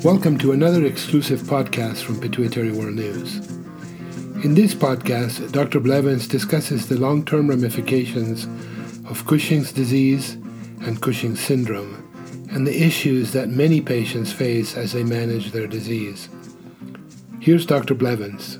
Welcome to another exclusive podcast from Pituitary World News. In this podcast, Dr. Blevins discusses the long-term ramifications of Cushing's disease and Cushing's syndrome and the issues that many patients face as they manage their disease. Here's Dr. Blevins.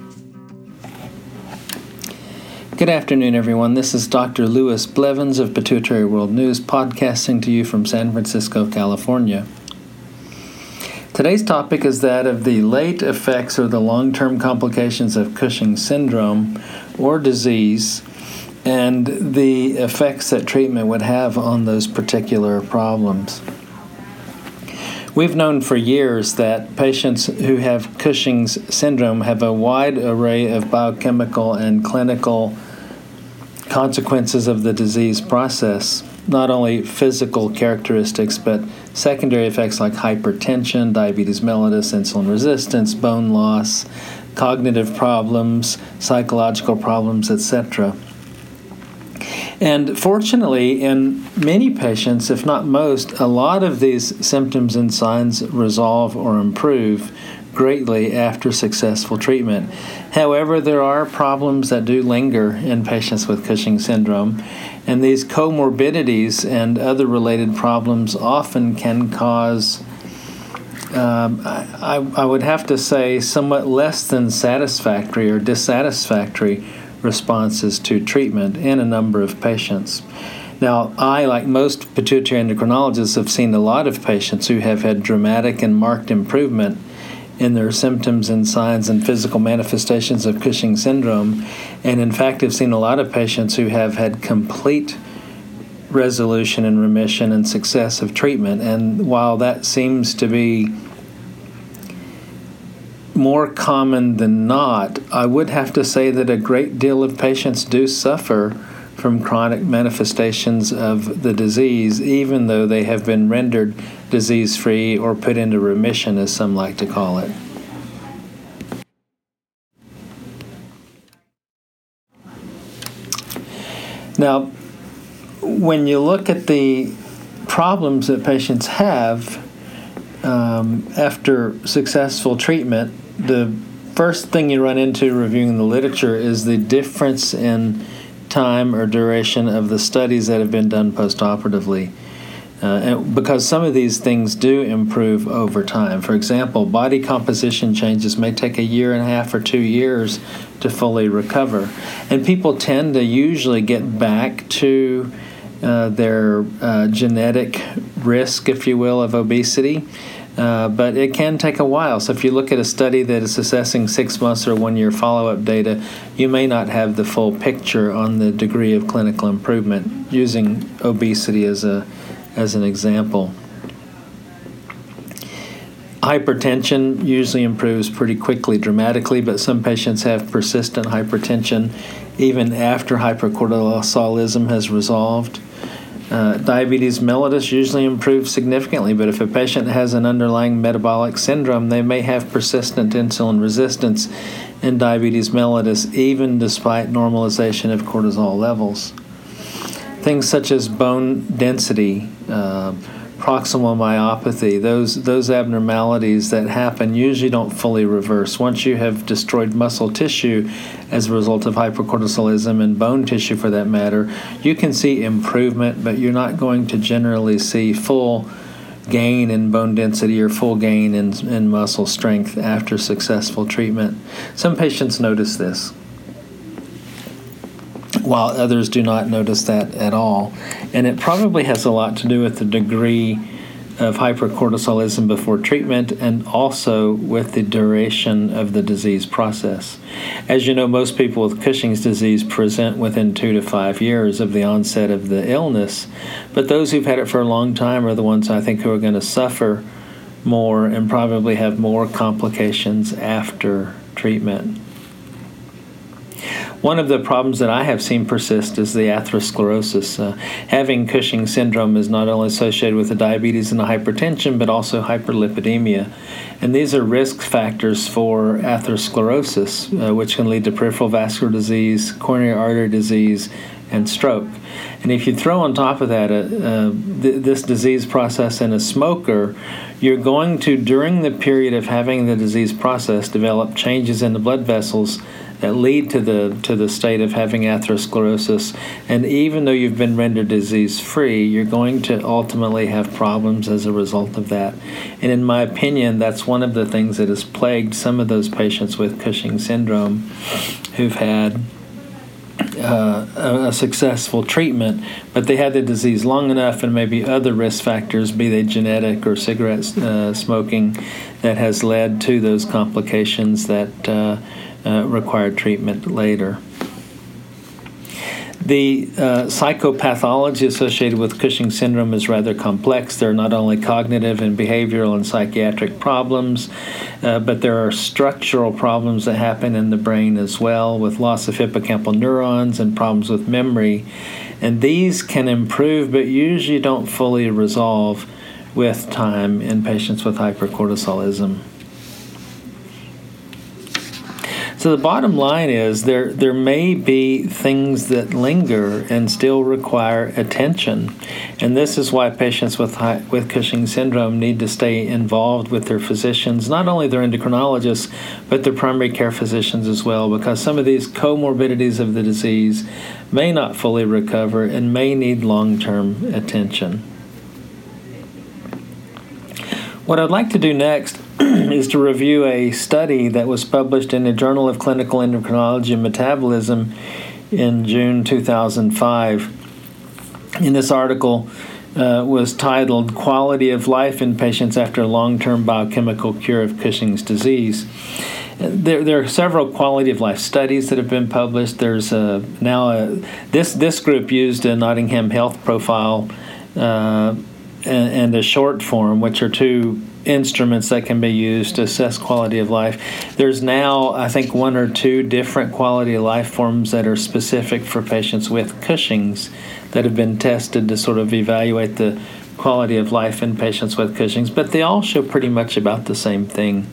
Good afternoon, everyone. This is Dr. Louis Blevins of Pituitary World News, podcasting to you from San Francisco, California. Today's topic is that of the late effects or the long-term complications of Cushing's syndrome or disease and the effects that treatment would have on those particular problems. We've known for years that patients who have Cushing's syndrome have a wide array of biochemical and clinical consequences of the disease process, not only physical characteristics, but secondary effects like hypertension, diabetes mellitus, insulin resistance, bone loss, cognitive problems, psychological problems, etc. And fortunately, in many patients, if not most, a lot of these symptoms and signs resolve or improve greatly after successful treatment. However, there are problems that do linger in patients with Cushing's syndrome, and these comorbidities and other related problems often can cause, I would have to say, somewhat less than satisfactory or dissatisfactory responses to treatment in a number of patients. Now, I, like most pituitary endocrinologists, have seen a lot of patients who have had dramatic and marked improvement in their symptoms and signs and physical manifestations of Cushing's syndrome, and in fact have seen a lot of patients who have had complete resolution and remission and success of treatment. And while that seems to be more common than not, I would have to say that a great deal of patients do suffer from chronic manifestations of the disease, even though they have been rendered disease-free or put into remission, as some like to call it. Now, when you look at the problems that patients have after successful treatment, the first thing you run into reviewing the literature is the difference in time or duration of the studies that have been done postoperatively. And because some of these things do improve over time. For example, body composition changes may take a year and a half or 2 years to fully recover. And people tend to usually get back to their genetic risk, if you will, of obesity. But it can take a while. So if you look at a study that is assessing 6 months or 1 year follow-up data, you may not have the full picture on the degree of clinical improvement, using obesity as an example. Hypertension usually improves pretty quickly, dramatically, but some patients have persistent hypertension even after hypercortisolism has resolved. Diabetes mellitus usually improves significantly, but if a patient has an underlying metabolic syndrome, they may have persistent insulin resistance and diabetes mellitus, even despite normalization of cortisol levels. Things such as bone density, proximal myopathy, those abnormalities that happen usually don't fully reverse. Once you have destroyed muscle tissue as a result of hypercortisolism, and bone tissue for that matter, you can see improvement, but you're not going to generally see full gain in bone density or full gain in muscle strength after successful treatment. Some patients notice this, while others do not notice that at all. And it probably has a lot to do with the degree of hypercortisolism before treatment and also with the duration of the disease process. As you know, most people with Cushing's disease present within 2 to 5 years of the onset of the illness, but those who've had it for a long time are the ones I think who are going to suffer more and probably have more complications after treatment. One of the problems that I have seen persist is the atherosclerosis. Having Cushing's syndrome is not only associated with the diabetes and the hypertension, but also hyperlipidemia. And these are risk factors for atherosclerosis, which can lead to peripheral vascular disease, coronary artery disease, and stroke. And if you throw on top of that this disease process in a smoker, you're going to, during the period of having the disease process, develop changes in the blood vessels that lead to the state of having atherosclerosis. And even though you've been rendered disease-free, you're going to ultimately have problems as a result of that. And in my opinion, that's one of the things that has plagued some of those patients with Cushing's syndrome who've had a successful treatment, but they had the disease long enough, and maybe other risk factors, be they genetic or cigarette smoking, that has led to those complications that required treatment later. The psychopathology associated with Cushing's syndrome is rather complex. There are not only cognitive and behavioral and psychiatric problems, but there are structural problems that happen in the brain as well, with loss of hippocampal neurons and problems with memory. And these can improve, but usually don't fully resolve with time in patients with hypercortisolism. So the bottom line is there may be things that linger and still require attention. And this is why patients with Cushing's syndrome need to stay involved with their physicians, not only their endocrinologists, but their primary care physicians as well, because some of these comorbidities of the disease may not fully recover and may need long-term attention. What I'd like to do next is to review a study that was published in the Journal of Clinical Endocrinology and Metabolism in June 2005. And this article was titled "Quality of Life in Patients After Long-Term Biochemical Cure of Cushing's Disease." There are several quality of life studies that have been published. There's this group used a Nottingham Health Profile and a short form, which are two instruments that can be used to assess quality of life. There's now, I think, one or two different quality of life forms that are specific for patients with Cushing's that have been tested to sort of evaluate the quality of life in patients with Cushing's, but they all show pretty much about the same thing.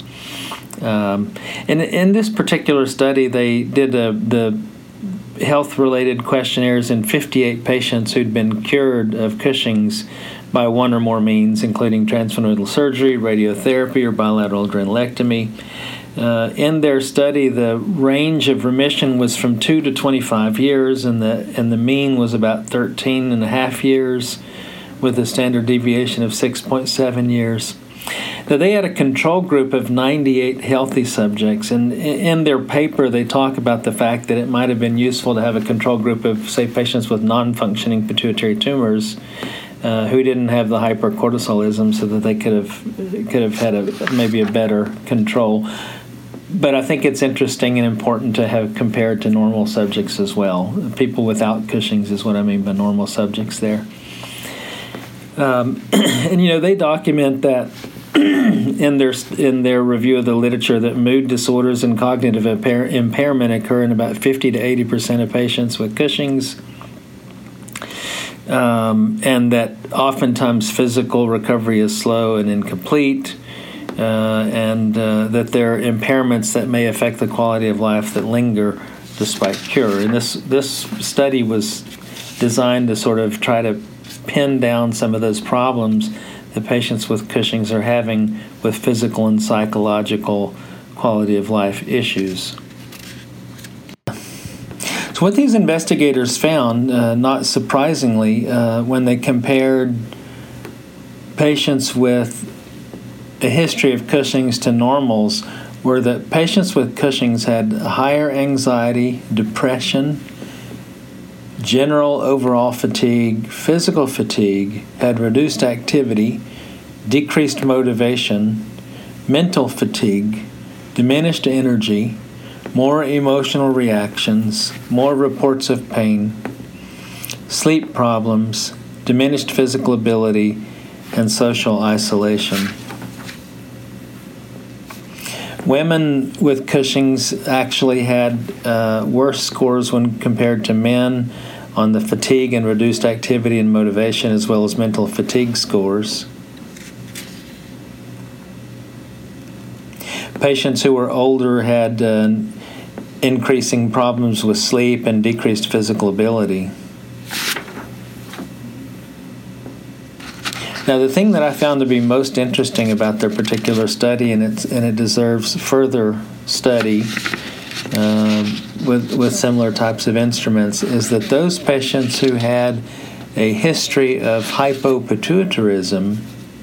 In this particular study, they did the health-related questionnaires in 58 patients who'd been cured of Cushing's by one or more means, including transsphenoidal surgery, radiotherapy, or bilateral adrenalectomy. In their study, the range of remission was from 2 to 25 years, and the mean was about 13 and a half years, with a standard deviation of 6.7 years. Now, they had a control group of 98 healthy subjects, and in their paper they talk about the fact that it might have been useful to have a control group of, say, patients with non-functioning pituitary tumors who didn't have the hypercortisolism, so that they could have had maybe a better control. But I think it's interesting and important to have compared to normal subjects as well. People without Cushing's is what I mean by normal subjects there. And they document that in their review of the literature that mood disorders and cognitive impairment occur in about 50 to 80% of patients with Cushing's, and that oftentimes physical recovery is slow and incomplete, and that there are impairments that may affect the quality of life that linger despite cure. And this study was designed to sort of try to pin down some of those problems that patients with Cushing's are having with physical and psychological quality of life issues. So what these investigators found, not surprisingly, when they compared patients with a history of Cushing's to normals, were that patients with Cushing's had higher anxiety, depression, general overall fatigue, physical fatigue, had reduced activity, decreased motivation, mental fatigue, diminished energy, more emotional reactions, more reports of pain, sleep problems, diminished physical ability, and social isolation. Women with Cushing's actually had worse scores when compared to men on the fatigue and reduced activity and motivation, as well as mental fatigue scores. Patients who were older had increasing problems with sleep and decreased physical ability. Now, the thing that I found to be most interesting about their particular study, and it deserves further study with similar types of instruments, is that those patients who had a history of hypopituitarism,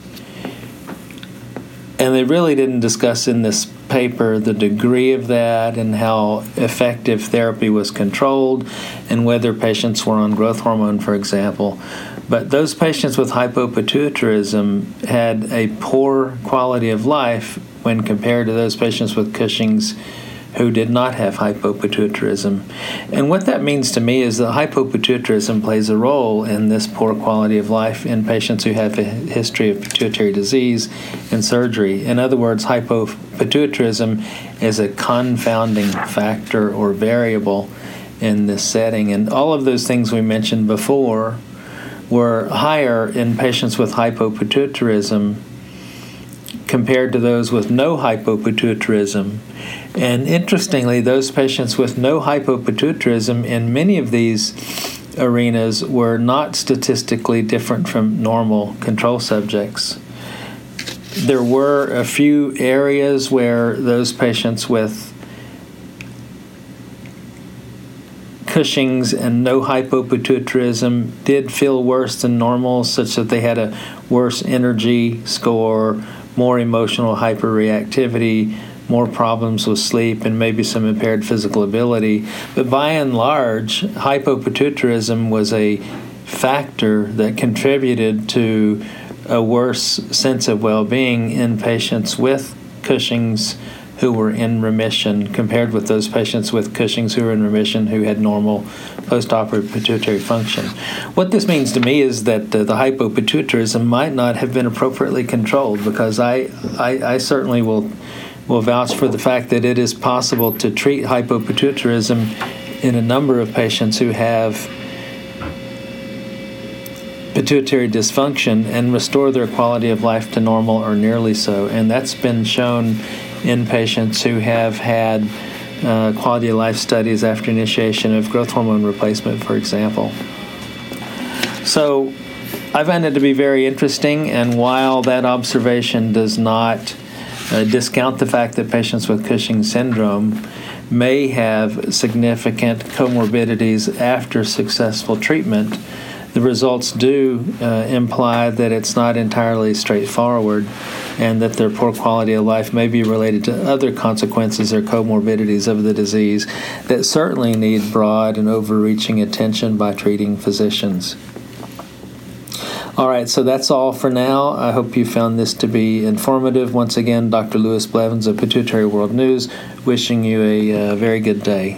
and they really didn't discuss in this paper the degree of that and how effective therapy was controlled and whether patients were on growth hormone, for example. But those patients with hypopituitarism had a poor quality of life when compared to those patients with Cushing's who did not have hypopituitarism. And what that means to me is that hypopituitarism plays a role in this poor quality of life in patients who have a history of pituitary disease and surgery. In other words, hypopituitarism is a confounding factor or variable in this setting. And all of those things we mentioned before were higher in patients with hypopituitarism compared to those with no hypopituitarism. And interestingly, those patients with no hypopituitarism in many of these arenas were not statistically different from normal control subjects. There were a few areas where those patients with Cushing's and no hypopituitarism did feel worse than normal, such that they had a worse energy score, more emotional hyperreactivity, more problems with sleep, and maybe some impaired physical ability. But by and large, hypopituitarism was a factor that contributed to a worse sense of well-being in patients with Cushing's who were in remission compared with those patients with Cushing's who were in remission who had normal postoperative pituitary function. What this means to me is that the hypopituitarism might not have been appropriately controlled, because I certainly will vouch for the fact that it is possible to treat hypopituitarism in a number of patients who have pituitary dysfunction and restore their quality of life to normal or nearly so. And that's been shown in patients who have had quality of life studies after initiation of growth hormone replacement, for example. So I find it to be very interesting, and while that observation does not discount the fact that patients with Cushing's syndrome may have significant comorbidities after successful treatment, the results do imply that it's not entirely straightforward, and that their poor quality of life may be related to other consequences or comorbidities of the disease that certainly need broad and overreaching attention by treating physicians. All right, so that's all for now. I hope you found this to be informative. Once again, Dr. Lewis Blevins of Pituitary World News, wishing you a very good day.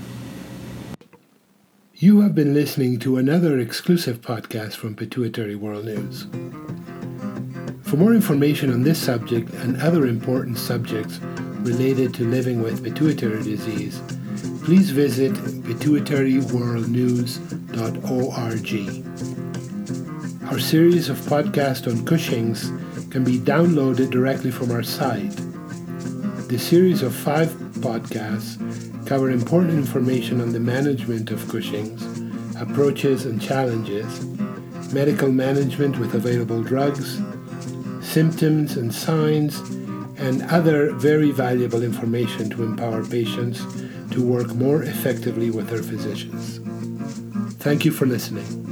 You have been listening to another exclusive podcast from Pituitary World News. For more information on this subject and other important subjects related to living with pituitary disease, please visit pituitaryworldnews.org. Our series of podcasts on Cushing's can be downloaded directly from our site. The series of 5 podcasts cover important information on the management of Cushing's, approaches and challenges, medical management with available drugs, symptoms and signs, and other very valuable information to empower patients to work more effectively with their physicians. Thank you for listening.